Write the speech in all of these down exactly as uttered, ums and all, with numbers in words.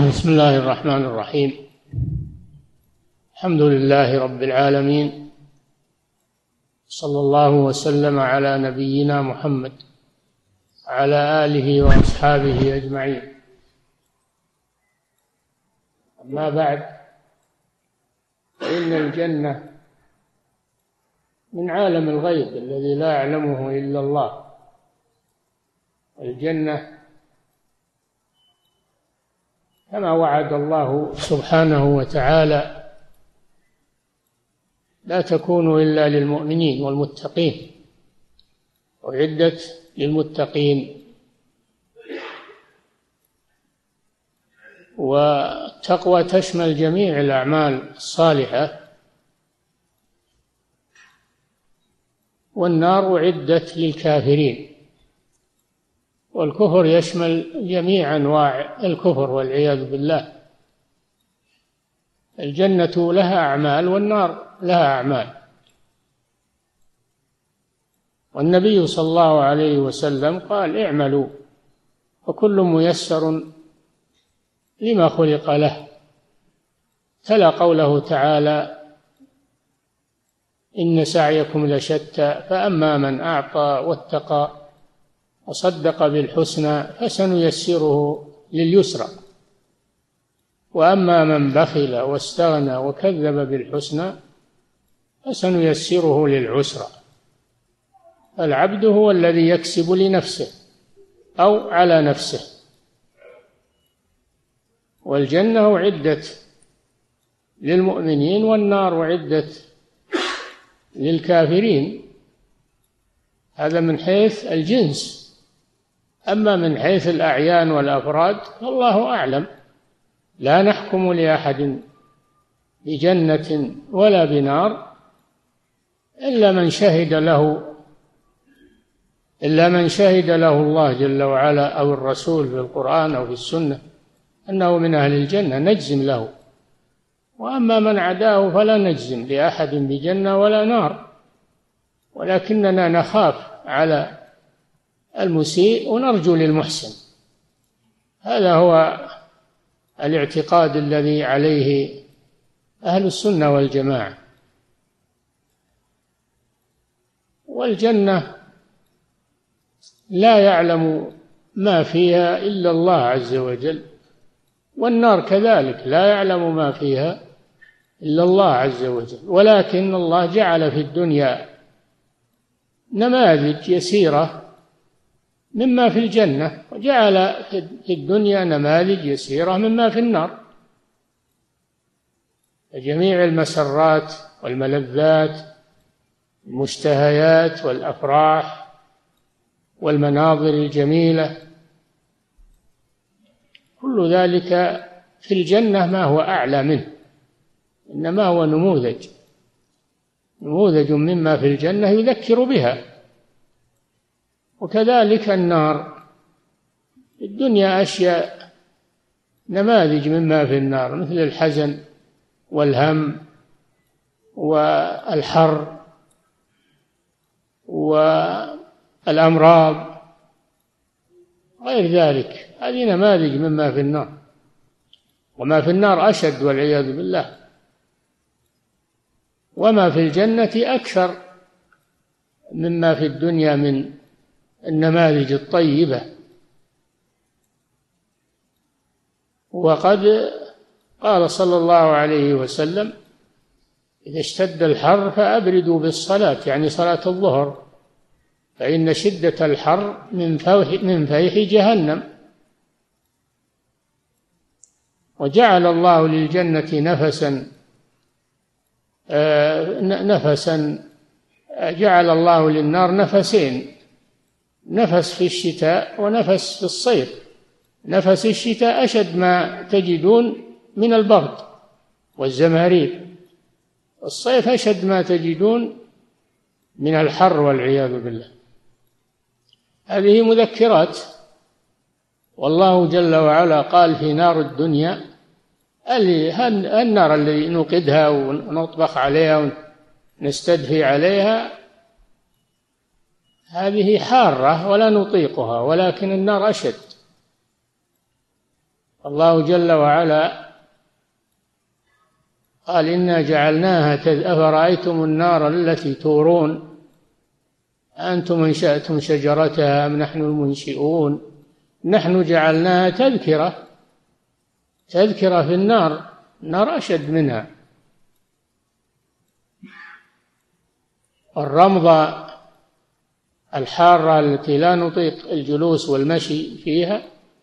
بسم الله الرحمن الرحيم. الحمد لله رب العالمين، صلى الله وسلم على نبينا محمد وعلى آله وأصحابه أجمعين. أما بعد، فإن الجنة من عالم الغيب الذي لا يعلمه إلا الله. الجنة كما وعد الله سبحانه وتعالى لا تكون إلا للمؤمنين والمتقين، أعدت للمتقين. والتقوى تشمل جميع الأعمال الصالحة، والنار أعدت للكافرين، والكفر يشمل جميع أنواع الكفر والعياذ بالله. الجنة لها أعمال والنار لها أعمال. والنبي صلى الله عليه وسلم قال: اعملوا وكل ميسر لما خلق له. تلا قوله تعالى: إن سعيكم لشتى فأما من أعطى واتقى وصدق بالحسنى فسنيسره لليسرى، وأما من بخل واستغنى وكذب بالحسنى فسنيسره للعسرى. العبد هو الذي يكسب لنفسه أو على نفسه. والجنة أعدت للمؤمنين، والنار أعدت للكافرين. هذا من حيث الجنس. أما من حيث الأعيان والأفراد فالله أعلم. لا نحكم لأحد بجنة ولا بنار إلا من شهد له إلا من شهد له الله جل وعلا أو الرسول في القرآن أو في السنة أنه من أهل الجنة نجزم له. وأما من عداه فلا نجزم لأحد بجنة ولا نار، ولكننا نخاف على المسيء ونرجو للمحسن. هذا هو الاعتقاد الذي عليه أهل السنة والجماعة. والجنة لا يعلم ما فيها إلا الله عز وجل، والنار كذلك لا يعلم ما فيها إلا الله عز وجل. ولكن الله جعل في الدنيا نماذج يسيرة مما في الجنة، وجعل في الدنيا نماذج يسيرة مما في النار. جميع المسرات والملذات، المشتهيات والأفراح والمناظر الجميلة، كل ذلك في الجنة ما هو أعلى منه، إنما هو نموذج نموذج مما في الجنة يذكر بها. وكذلك النار، الدنيا أشياء نماذج مما في النار، مثل الحزن والهم والحر والأمراض غير ذلك، هذه نماذج مما في النار. وما في النار أشد والعياذ بالله، وما في الجنة أكثر مما في الدنيا من النماذج الطيبة. وقد قال صلى الله عليه وسلم: إذا اشتد الحر فأبردوا بالصلاة، يعني صلاة الظهر، فإن شدة الحر من فوح من فيح جهنم. وجعل الله للجنة نفسا نفسا جعل الله للنار نفسين: نفس في الشتاء ونفس في الصيف. نفس الشتاء أشد ما تجدون من البرد والزمهرير، الصيف أشد ما تجدون من الحر والعياذ بالله. هذه مذكرات. والله جل وعلا قال في نار الدنيا: النار اللي نوقدها ونطبخ عليها ونستدفي عليها هذه حارة ولا نطيقها، ولكن النار أشد. الله جل وعلا قال إنا جعلناها أفرأيتم النار التي تورون أنتم أنشأتم شجرتها أم نحن المنشئون نحن جعلناها تذكرة تذكرة في النار النار أشد منها. الرمضة الحارة التي لا نطيق الجلوس والمشي فيها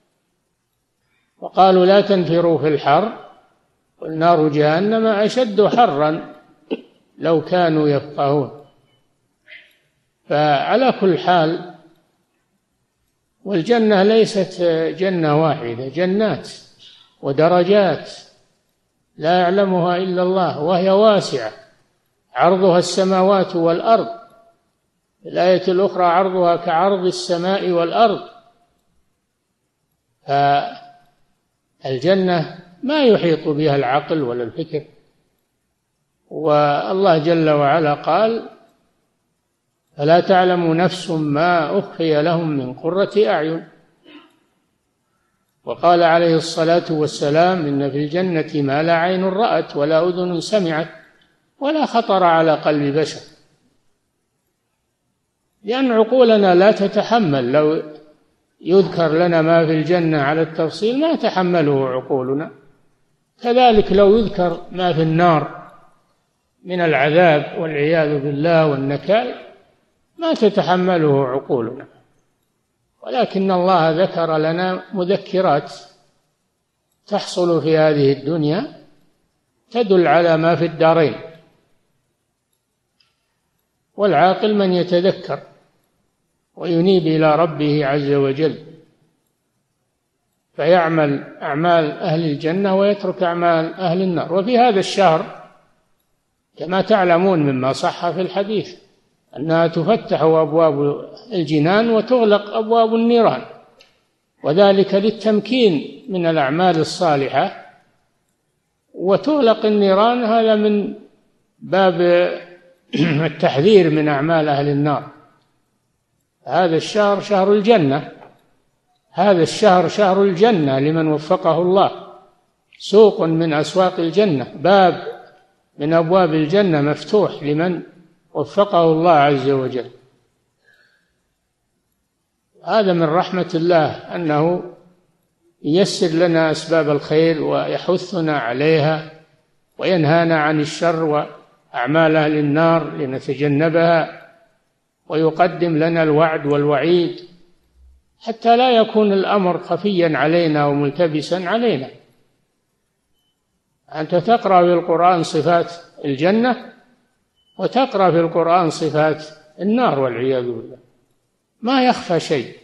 وقالوا لا تنفروا في الحر والنار جهنم أشد حرا لو كانوا يفقهون. فعلى كل حال والجنة ليست جنة واحدة، جنات ودرجات لا يعلمها إلا الله، وهي واسعة عرضها السماوات والأرض. الآية الأخرى عرضها كعرض السماء والأرض. فالجنة ما يحيط بها العقل ولا الفكر. والله جل وعلا قال فلا تعلم نفس ما أخفي لهم من قرة أعين. وقال عليه الصلاة والسلام إن في الجنة ما لا عين رأت ولا أذن سمعت ولا خطر على قلب بشر، لأن عقولنا لا تتحمل. لو يذكر لنا ما في الجنة على التفصيل ما تحمله عقولنا. كذلك لو يذكر ما في النار من العذاب والعياذ بالله والنكال ما تتحمله عقولنا. ولكن الله ذكر لنا مذكرات تحصل في هذه الدنيا تدل على ما في الدارين. والعاقل من يتذكر وينيب إلى ربه عز وجل فيعمل أعمال أهل الجنة ويترك أعمال أهل النار. وفي هذا الشهر كما تعلمون مما صح في الحديث أنها تفتح أبواب الجنان وتغلق أبواب النيران، وذلك للتمكين من الأعمال الصالحة، وتغلق النيران هذا من باب التحذير من أعمال أهل النار. هذا الشهر شهر الجنة، هذا الشهر شهر الجنة لمن وفقه الله، سوق من أسواق الجنة، باب من أبواب الجنة مفتوح لمن وفقه الله عز وجل. هذا من رحمة الله أنه ييسر لنا أسباب الخير ويحثنا عليها وينهانا عن الشر وأعمال أهل النار لنتجنبها، ويقدم لنا الوعد والوعيد حتى لا يكون الأمر خفيا علينا وملتبسا علينا. أنت تقرأ في القرآن صفات الجنة وتقرأ في القرآن صفات النار والعياذ بالله، ما يخفى شيء،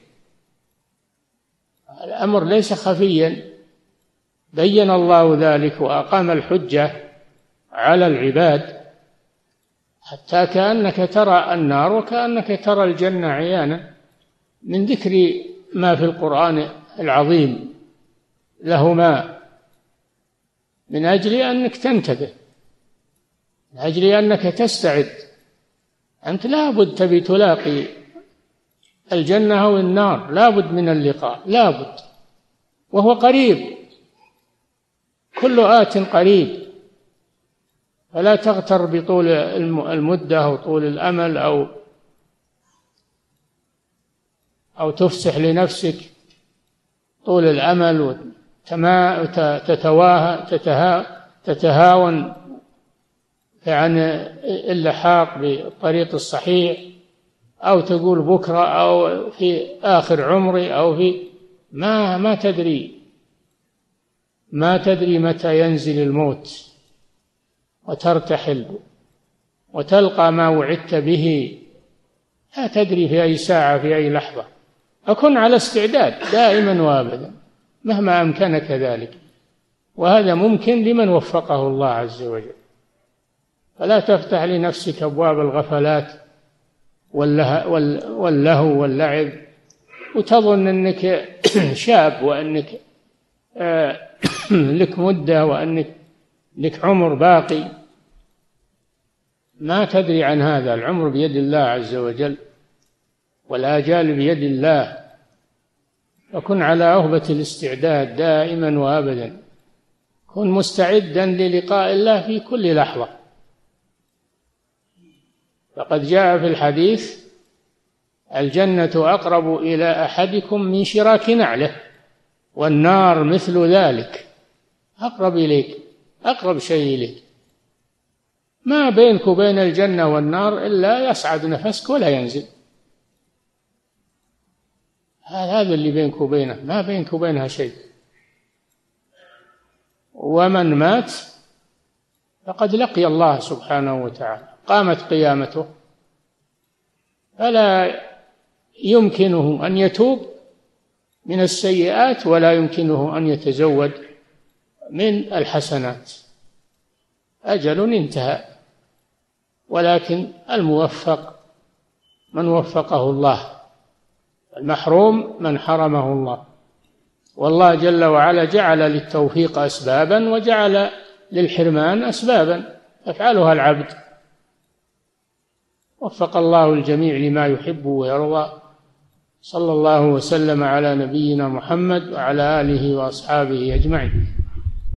الأمر ليس خفيا، بين الله ذلك وأقام الحجة على العباد حتى كأنك ترى النار وكأنك ترى الجنة عيانا من ذكر ما في القرآن العظيم لهما، من أجل أنك تنتبه، من أجل أنك تستعد. أنت لابد تبي تلاقي الجنة أو النار، لابد من اللقاء، لابد، وهو قريب، كل آت قريب. فلا تغتر بطول المدة أو طول الأمل أو أو تفسح لنفسك طول الأمل وتتواها تتهاون عن اللحاق بالطريق الصحيح، أو تقول بكرة أو في آخر عمري أو في ما ما تدري ما تدري متى ينزل الموت وترتحل وتلقى ما وعدت به، لا تدري في أي ساعة في أي لحظة. أكن على استعداد دائما وابدا مهما أمكنك ذلك، وهذا ممكن لمن وفقه الله عز وجل. فلا تفتح لنفسك أبواب الغفلات واللهو واللعب وتظن أنك شاب وأنك لك مدة وأنك لك عمر باقي. ما تدري عن هذا، العمر بيد الله عز وجل والآجال بيد الله. وكن على أهبة الاستعداد دائما وأبدا، كن مستعدا للقاء الله في كل لحظة. فقد جاء في الحديث: الجنة أقرب إلى أحدكم من شراك نعله، والنار مثل ذلك، أقرب إليك، أقرب شيء إليك. ما بينك وبين الجنة والنار إلا يصعد نفسك ولا ينزل، هذا اللي بينك وبينه، ما بينك وبينها شيء. ومن مات فقد لقي الله سبحانه وتعالى، قامت قيامته، فلا يمكنه أن يتوب من السيئات ولا يمكنه أن يتزود من الحسنات، أجل انتهى. ولكن الموفق من وفقه الله، المحروم من حرمه الله. والله جل وعلا جعل للتوفيق أسبابا وجعل للحرمان أسبابا يفعلها العبد. وفق الله الجميع لما يحب ويرضى. صلى الله وسلم على نبينا محمد وعلى آله وأصحابه أجمعين.